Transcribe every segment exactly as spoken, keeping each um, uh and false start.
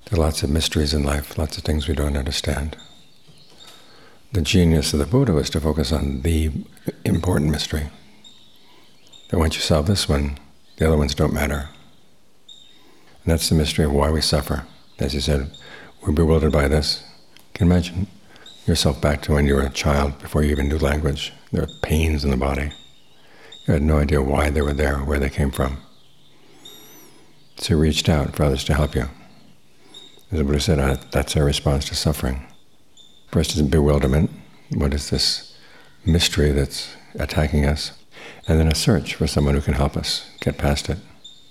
There are lots of mysteries in life, lots of things we don't understand. The genius of the Buddha was to focus on the important mystery. That once you solve this one, the other ones don't matter. And that's the mystery of why we suffer. As he said, we're bewildered by this. You can imagine yourself back to when you were a child, before you even knew language. There were pains in the body. You had no idea why they were there, where they came from. So you reached out for others to help you. As the Buddha said, that's our response to suffering. First is bewilderment. What is this mystery that's attacking us? And then a search for someone who can help us get past it.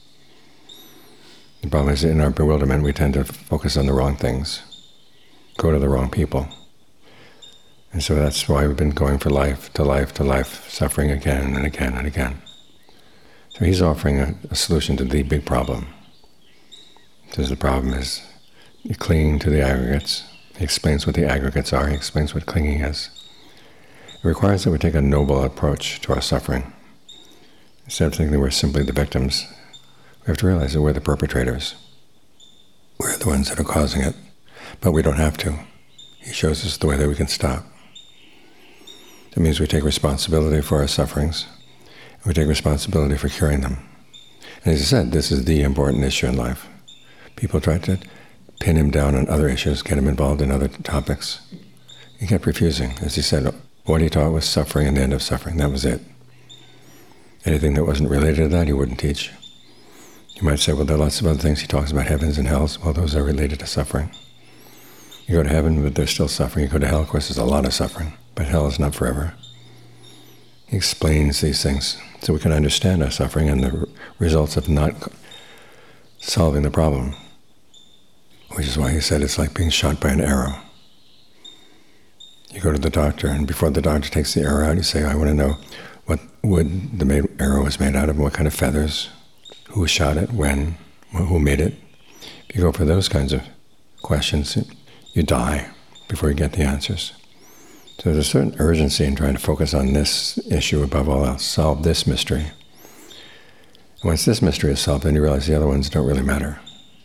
The problem is, in our bewilderment, we tend to focus on the wrong things, go to the wrong people. And so that's why we've been going from life to life to life, suffering again and again and again. So he's offering a, a solution to the big problem. Because the problem is you're clinging to the aggregates. He explains what the aggregates are. He explains what clinging is. It requires that we take a noble approach to our suffering. Instead of thinking we're simply the victims, we have to realize that we're the perpetrators. We're the ones that are causing it, but we don't have to. He shows us the way that we can stop. That means we take responsibility for our sufferings, and we take responsibility for curing them. And as I said, this is the important issue in life. People try to pin him down on other issues, get him involved in other topics. He kept refusing. As he said, what he taught was suffering and the end of suffering. That was it. Anything that wasn't related to that, he wouldn't teach. You might say, well, there are lots of other things. He talks about heavens and hells. Well, those are related to suffering. You go to heaven, but there's still suffering. You go to hell, of course, there's a lot of suffering. But hell is not forever. He explains these things so we can understand our suffering and the results of not solving the problem. Which is why he said it's like being shot by an arrow. You go to the doctor, and before the doctor takes the arrow out, you say, I want to know what wood the made, arrow was made out of, what kind of feathers, who shot it, when, who made it. If you go for those kinds of questions, you die before you get the answers. So there's a certain urgency in trying to focus on this issue above all else, solve this mystery. And once this mystery is solved, then you realize the other ones don't really matter.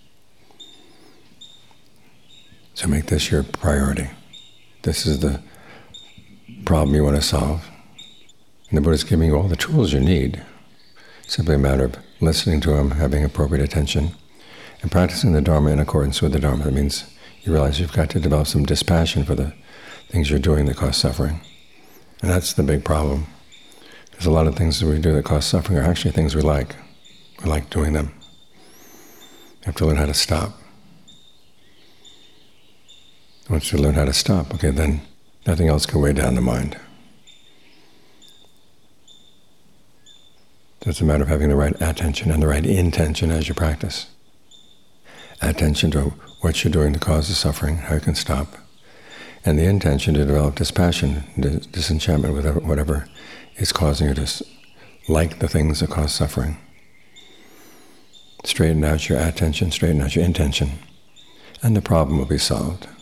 So make this your priority. This is the problem you want to solve. And the Buddha's giving you all the tools you need. It's simply a matter of listening to him, having appropriate attention, and practicing the Dharma in accordance with the Dharma. That means you realize you've got to develop some dispassion for the things you're doing that cause suffering. And that's the big problem. Because a lot of things that we do that cause suffering are actually things we like. We like doing them. You have to learn how to stop. Once you learn how to stop, okay, then nothing else can weigh down the mind. So it's a matter of having the right attention and the right intention as you practice. Attention to what you're doing to cause the suffering, how you can stop, and the intention to develop dispassion, dis- disenchantment with whatever is causing you to like the things that cause suffering. Straighten out your attention, straighten out your intention, and the problem will be solved.